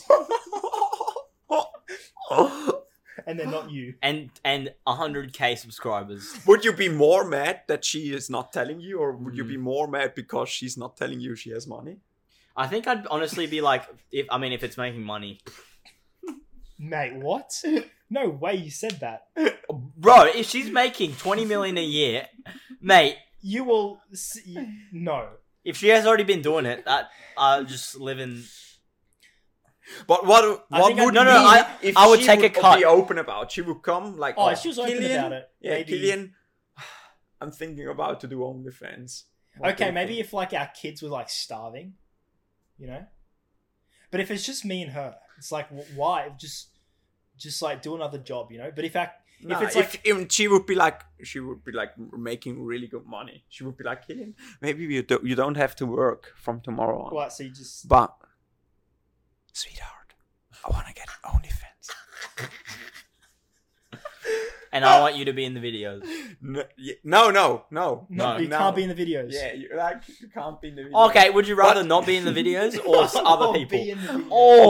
And they're not you. and and one hundred k subscribers. Would you be more mad that she is not telling you, or would you Mm. be more mad because she's not telling you she has money? I think I'd honestly be like, if I mean, if it's making money, Mate, what? No way you said that. bro. If she's making twenty million a year, mate. You will see. No. If she has already been doing it, that I'll just live in. But what I what think I'd- would no, no, be I- if I would she take a would cut. be open about? She would come like, Oh, if she was open Killian, about it, Yeah, maybe- Killian, I'm thinking about to do OnlyFans. What do Okay, you maybe think? if like our kids were like starving, you know. But if it's just me and her, it's like wh- why? Just, just like do another job, you know. But if our Nah, if it's if, like if she would be like, she would be like making really good money. She would be like, Killian, maybe you don't you don't have to work from tomorrow on. what, so you just But, sweetheart, I want to get OnlyFans. and I want you to be in the videos. No, yeah, no, no, no. No, No. you can't be in the videos. Yeah, you like you can't be in the video. Okay, would you rather What? not be in the videos or s- other Or people? be in the videos.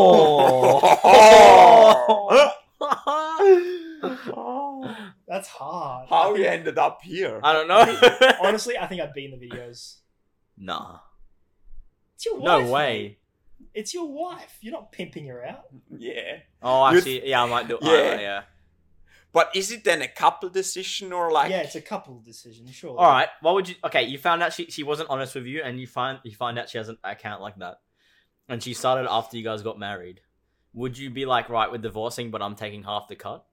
Oh. That's hard. How I we think- ended up here? I don't know. Honestly, I think I'd be in the videos. Nah. It's your wife. No mate. way. It's your wife. You're not pimping her out. Yeah. Oh, You'd- actually, yeah, I might do. Yeah. Yeah. yeah. But is it then a couple decision or like? yeah, it's a couple decision, sure. All right. What would you? Okay, you found out she she wasn't honest with you, and you find you find out she has an account like that, and she started after you guys got married. Would you be like, right, we're divorcing, but I'm taking half the cut?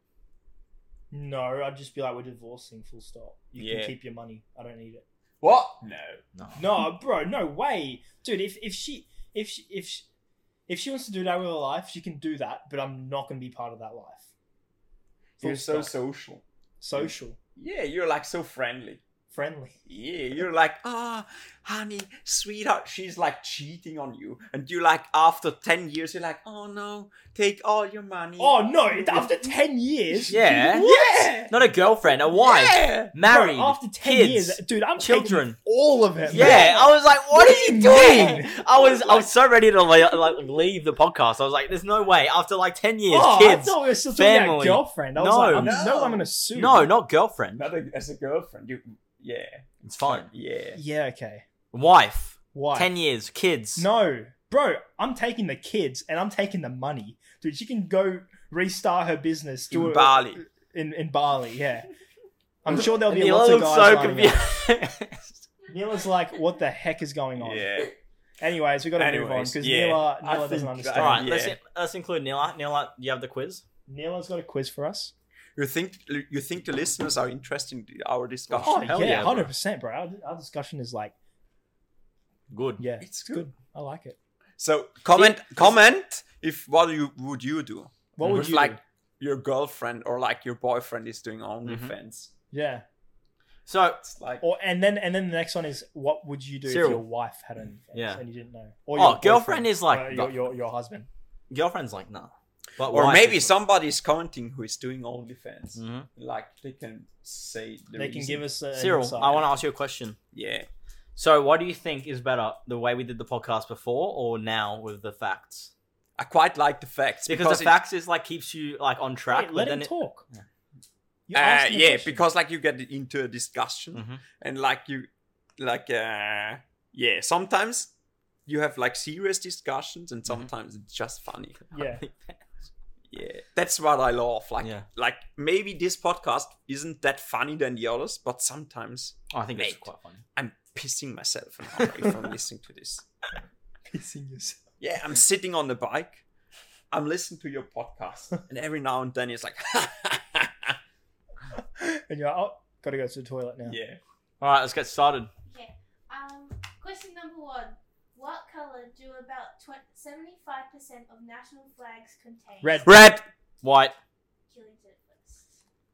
No, I'd just be like, we're divorcing, full stop. You Yeah. can keep your money. I don't need it. What? No. No. No, bro, no way. Dude, if, if she if she if she, if she wants to do that with her life, she can do that, but I'm not gonna be part of that life. Full You're so stop. social. Social. Yeah, you're like so friendly. Friendly. Yeah, you're like, ah, honey, sweetheart. She's like cheating on you, and you like after ten years, you're like, oh no, take all your money. Oh no, after ten years. Yeah. yeah, Not a girlfriend, a wife, yeah. married, Bro, after ten kids, years, dude, I'm children. taking all of it. Yeah, man. I was like, "What, What are do you you doing?" mean? I was, I was so ready to like, like leave the podcast. I was like, "There's no way." After like ten years, Oh, I kids, thought we were still talking family. about girlfriend. I was No. like, I'm, No. no, I'm gonna sue. no, not girlfriend. Not a, as a girlfriend. You, yeah, It's fine. Yeah. Yeah, okay. Wife, Why? ten years, kids. No, bro, I'm taking the kids and I'm taking the money, dude. She can go restart her business. Do In it- Bali. In in Bali, yeah. I'm sure there'll be Neil lots of looks guys so lining up. confused. Neil is like, what the heck is going on? Yeah. Anyways, we got to move on Anyways, because yeah. Neela, I Neela doesn't think understand. All right, Yeah. let's let's include Neela. Neela, you have the quiz. Neela's got a quiz for us. You think you think the listeners are interested in our discussion? Oh hell yeah, yeah, bro. hundred percent, bro. Our, our discussion is like, Good. yeah, It's it's good. I like it. So comment comment if what you would you do? What would If, you like do? your girlfriend or like your boyfriend is doing OnlyFans? Mm-hmm. Yeah. So It's like Or and then and then the next one is what would you do Cyril. if your wife had an OnlyFans Yeah. and you didn't know? Or Oh, your girlfriend boyfriend, is like- uh, your, your your husband. girlfriend's like, nah. But or wife maybe is- somebody's commenting who is doing OnlyFans. Mhm. Like they can say the They can reason. give us a Cyril, insight. I want to ask you a question. Yeah. So, what do you think is better, the way we did the podcast before, or now with the facts? I quite like the facts Because, the it- facts is like keeps you like on track. Wait, let but him then talk. Yeah. You Uh, asked him a yeah, question. because like you get into a discussion Mhm. and like you like uh yeah, sometimes you have like serious discussions and sometimes it's just funny. yeah, Yeah. That's what I love. Like Yeah. like maybe this podcast isn't that funny than the others, but sometimes Oh, I think it's Mate. quite funny. I'm pissing myself now if I'm listening to this. pissing yourself. Yeah, I'm sitting on the bike. I'm listening to your podcast, and every now and then it's like, And you're like, oh, gotta go to the toilet now. yeah. All right, let's get started. Okay. Um. Question number one. What color do about seventy-five percent of national flags contain? Red. Red, white. Killing it first.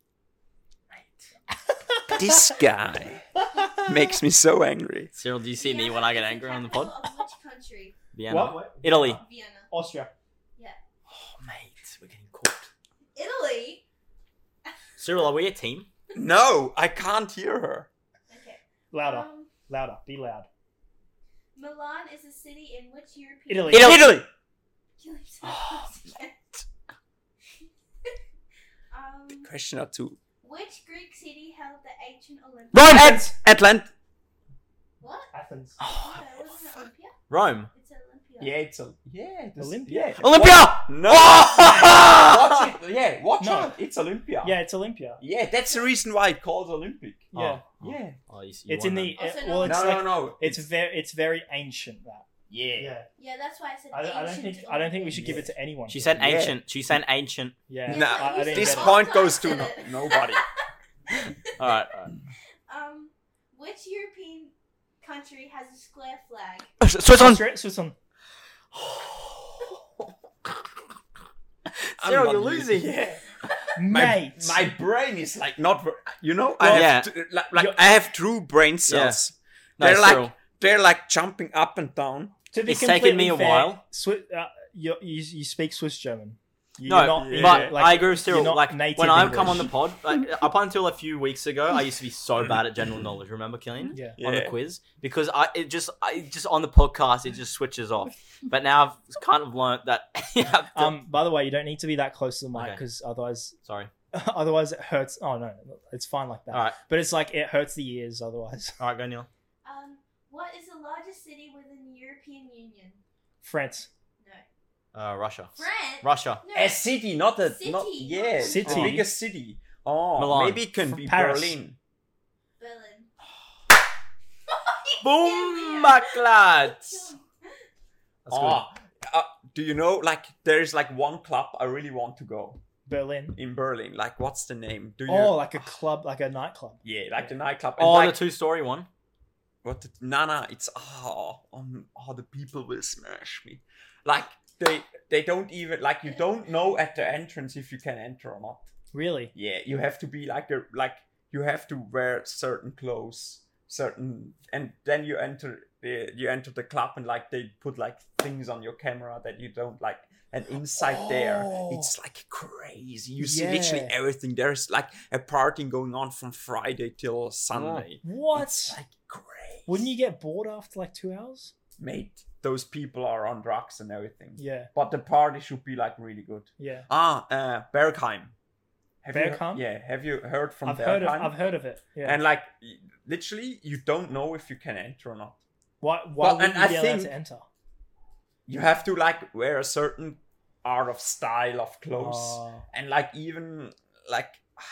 This guy makes me so angry. Cyril, do you see me Vienna when I get is the angry on the capital pod? Of which country? Vienna. What? What? Italy. Vienna. Austria. Oh, mate, we're getting cooked. Italy. Cyril, are we a team? No, I can't hear her. Okay. Louder. Um, Louder. Be loud. Milan is a city in which European Italy. Italy. Italy. Killing Oh, um, Question or two. which Greek city held the ancient Olympics? Rome. At- Atlant. What? Athens. Oh, Okay, wasn't it Olympia? Rome. It's Olympia. Yeah, it's a yeah. this- Olympia. Yeah. Olympia. No. Oh! Watch it. Yeah, watch No. it. It's Olympia. Yeah, it's Olympia. Yeah, that's the reason why it calls Olympic. Yeah. Oh, Yeah. oh, you, you It's in won the. Also, uh, no, well, it's no, like no, no. it's very it's very ancient. That. Yeah. Yeah. Yeah, that's why I said I, don't- I don't ancient think I don't think we should give Olympics. it to anyone. that. She said Yeah. ancient. She said ancient. Yeah. Nah, I, I didn't this get it. point Podcast goes to said no- it. nobody. All right. All right. Um, which European country has a square flag? Switzerland. Austria, Switzerland. I'm Cyril, not you're using- losing. Yeah. My, Mate. my brain is like not. ver- You know, I Well, have yeah. t- like, like You're- I have true brain cells. No, They're like Cyril. they're like jumping up and down. To be It's taken me completely a fair, while. Swi- uh, you, you you speak Swiss German. You're No, not, yeah. but like, I agree with Cyril. you're not Like native when I come on the English. pod, like up until a few weeks ago, I used to be so bad at general knowledge. Remember, Killian? Yeah. On the Yeah. quiz, because I it just I just on the podcast it just switches off. But now I've kind of learned that. you have to- Um. By the way, you don't need to be that close to the mic Okay. because otherwise, Sorry. otherwise it hurts. Oh no, it's fine like that. All right, But it's like it hurts the ears otherwise. all right, go Neil. Um, what is the largest city within the European Union? France. No. Uh, Russia. France. Russia. No. A city, not a City, not not yeah, City. the biggest city. Oh, Milan. maybe it can From be Paris. Berlin. Berlin. Boom, baklad. That's That's Oh, uh, do you know like there is like one club I really want to go Berlin. in Berlin? Like what's the name? Do you? Oh, like a club, like a nightclub. yeah, like the nightclub. good. And Oh, like, the two-story one. what? The, nah, nah. It's oh, um, oh, the people will smash me. Like they they don't even like you don't know at the entrance if you can enter or not. Really? Yeah, you have to be like a like you have to wear certain clothes, certain, and then you enter the you enter the club and like they put like things on your camera that you don't like. And inside there, Oh. it's like crazy. You see literally Yeah. everything. There's like a party going on from Friday till Sunday. What? It's like crazy. Wouldn't you get bored after like two hours? Mate, those people are on drugs and everything. Yeah. But the party should be like really good. Yeah. Ah, uh, Bergheim. Have you- Bergheim? yeah. Have you heard from I've Bergheim? heard of. I've heard of it. Yeah. And like, y- literally, you don't know if you can enter or not. why? Why Well, wouldn't and you be I allowed think- to enter? You have to like wear a certain art of style of clothes, Oh. and like even like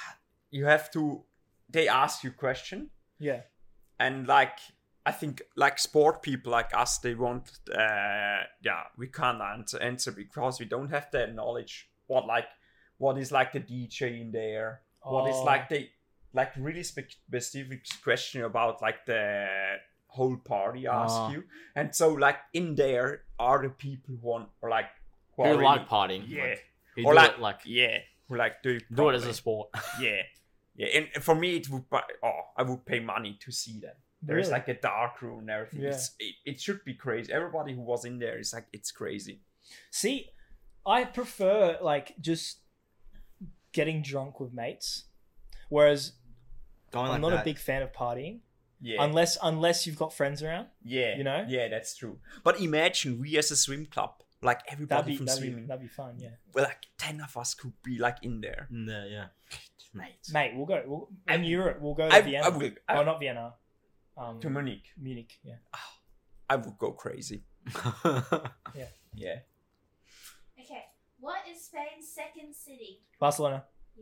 you have to. They ask you question, Yeah. and like I think like sport people like us, they want. Uh, yeah, we can't answer answer because we don't have the knowledge. What like, what is like the D J in there? What is Oh. like they like really spe- specific question about like the whole party ask Ah. you, and so like in there are the people who want or like who Who are like really- partying? yeah, Like, who or do like, it like yeah, who like do it, do it as properly. a sport. yeah, yeah. And and for me, it would buy, oh, I would pay money to see that. There's Really? like a dark room and everything. Yeah. It's, it, it should be crazy. Everybody who was in there is like, it's crazy. See, I prefer like just getting drunk with mates, whereas Going I'm like not that. a big fan of partying Yeah, unless unless you've got friends around. yeah, you know? yeah, that's true. But imagine we as a swim club, like That'd everybody be from that'd be, swimming, that'd be fun. Yeah. well, like ten of us could be like in there. Mm, yeah, yeah. Mate. Mate, we'll go. We'll, I- in Europe, we'll go to I, Vienna. I would, I, oh, not Vienna. Um, to Munich. Munich. Yeah. I would go crazy. Yeah. Okay. What is Spain's second city? Barcelona. Yeah.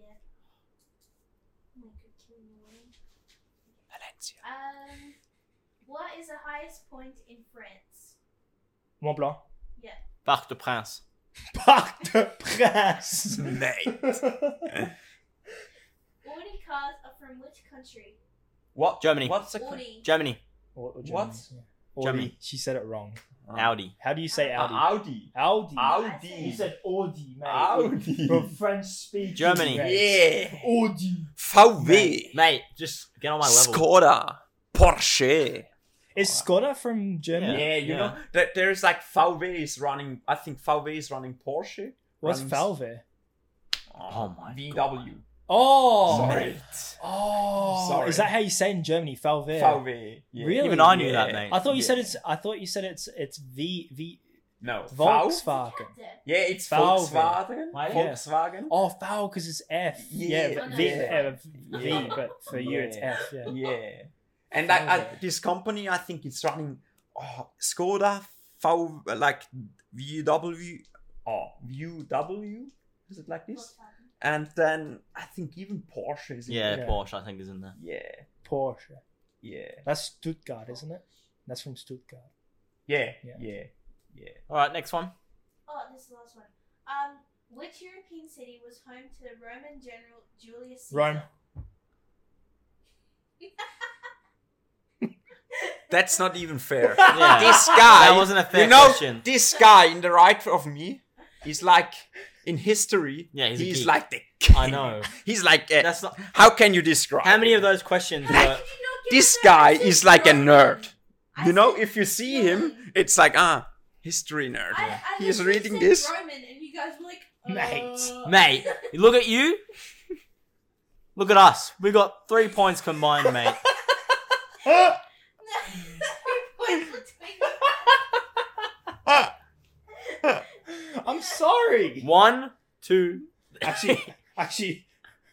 Oh my God, killing me already. Valencia. Um, what is the highest point in France? Mont Blanc. Yeah. Parc de Prince. Parc de Prince. Mate. Audi cars are from which country? What? Germany. What's the Audi. Germany. Or, or Germany, What? yeah. Audi. Germany. She said it wrong. Audi. How do you say Uh, Audi? Audi. Audi. Audi. You said Audi, mate. Audi. From French speaking. Germany. Yeah. Audi. V W. Mate, just get on my level. Skoda. Porsche. Is Skoda from Germany? Yeah, you Yeah. know that there's like V W is running. I think V W is running Porsche. What's runs- Valve? Oh my V God. W. Oh. Sorry. Oh. Sorry. Is that how you say it in Germany? Valve. V W. Yeah. Really? Even I knew Yeah. that, mate. I thought you Yeah. said it's. I thought you said it's. It's V V No. V? Volkswagen. Captain. Yeah, it's Valve. Volkswagen. Why- yeah. Volkswagen. Oh, foul because it's F. Yeah, Yeah, V, yeah. uh, V, Yeah. but for you it's Yeah. F. Yeah. Yeah. And like I, Okay. this company, I think it's running oh, Skoda, V, like V W, oh, V W, is it like this? Volkswagen. And then I think even Porsche is in Yeah, Yeah. Porsche, I think, is in there. there. Porsche. Yeah, That's Stuttgart, isn't it? That's from Stuttgart. yeah, Yeah. yeah, yeah, yeah. All right, next one. Oh, this is the last one. Um, which European city was home to the Roman general Julius Caesar? Rome. That's not even fair. Yeah. This guy, That wasn't a fair you know, question. this guy in the right of me, he's like in history. Yeah, he's a geek. like the king. I know. He's like, uh, That's not. how can you describe? How many him? of those questions How were? did you not get This that? guy I said is like a Roman. nerd. I You know, said if you see Roman. him, it's like ah, history nerd. I, I He's literally reading said this. Roman, and you guys were like, uh, Mate. Mate, look at you. Look at us. We got three points combined, mate. I'm sorry. One, two. Actually, actually,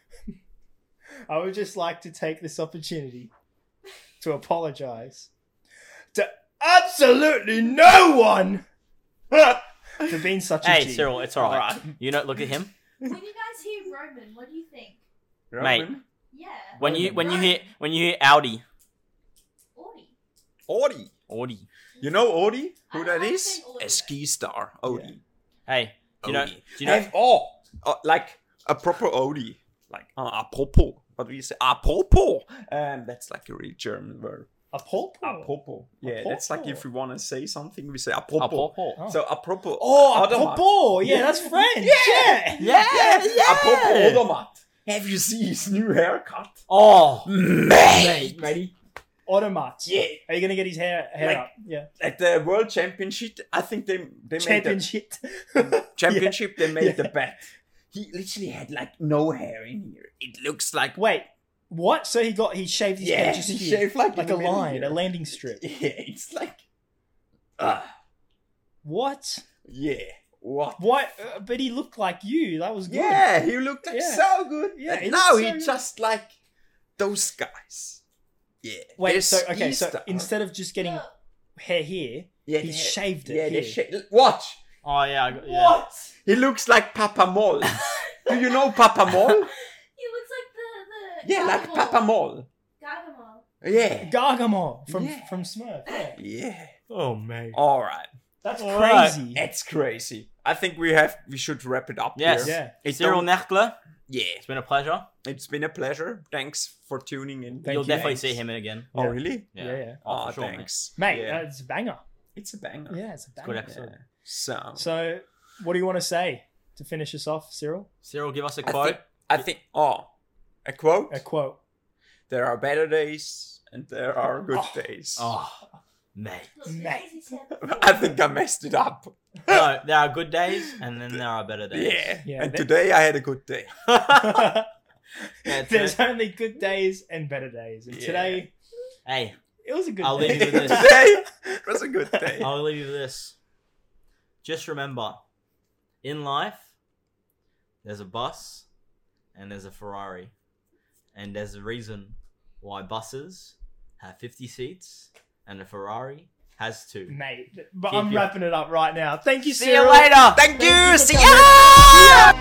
I would just like to take this opportunity to apologize to absolutely no one for being such a Hey, G. Cyril, it's alright. You know, look at him. When you guys hear Roman, what do you think? Mate. Roman? Yeah. When you when you hear when you hear Audi, Audi. Audi. Audi. You know Audi? Who I that like is? saying Audi. A ski star. Audi. Hey, do you know? Audi. Do you know? Have- oh, uh, like a proper Audi. Like uh, apropos. What do you say? Apropos. Um, that's like a real German word. A pulp? Apropos. Yeah, that's like if we want to say something, we say apropos. Apropos. Oh. So apropos. Oh, a Automat. propos. Yeah, that's French. Yeah. Yeah, Yeah, yeah. apropos Automat. Have you seen his new haircut? Oh, Mate. ready? Automat. Yeah. Are you gonna get his hair hair Like- up? Yeah. At the World Championship, I think they they Championship. made the championship. They made Yeah. the bet. He literally had like no hair in here. It looks like Wait. What? So he got he shaved his yeah, head just he here, shaved like, like in a the middle line, here. a landing strip. Yeah, it's like ah What? yeah. What? What? Uh, but he looked like you. That was good. Yeah, he looked like Yeah. so good. Yeah, and he now looked so he's good. just like those guys. Yeah. Wait. They're So okay. So ski-star. instead of just getting Look, hair here, yeah, he they- shaved it Yeah, they here. sha- Watch. Oh yeah, I got, yeah. What? He looks like Papa Mol. Do you know Papa Mol? he looks like the the. Yeah, like Gargamel. Papa Mol. Gargamel. Yeah. Gargamel from Yeah. from Smurf. Yeah. Yeah. Oh mate. All right. That's All right. crazy. It's crazy. I think we have we should wrap it up Yes. here. Yeah. It Cyril don't- Nechler, Yeah. it's been a pleasure. It's been a pleasure. Thanks for tuning in. Thank You'll you. definitely Thanks. see him again. Oh Yeah. really? Yeah. Yeah. Oh, Oh, for sure, mate. thanks. Mate, Yeah. uh, it's a banger. It's a banger. Yeah, it's a banger. Good episode. Yeah. So, So, what do you want to say to finish us off, Cyril? Cyril, give us a I quote. think, I think oh, a quote. A quote. There are better days and there are good Oh. days. Oh, mate. Look, as Mate. he said I think I messed it up. No, there are good days and then there are better days. Yeah. Yeah, And that- today I had a good day. Yeah, There's today- only good days and better days. And Yeah. today, Hey, it was a good I'll day. leave you with this. Today it was a good day. I'll leave you with this. Just remember, in life, there's a bus and there's a Ferrari. And there's a reason why buses have fifty seats and a Ferrari has two. Mate, but Keep I'm your- wrapping it up right now. Thank you, See Cyril. you later! Thank you. for See coming. ya. See ya.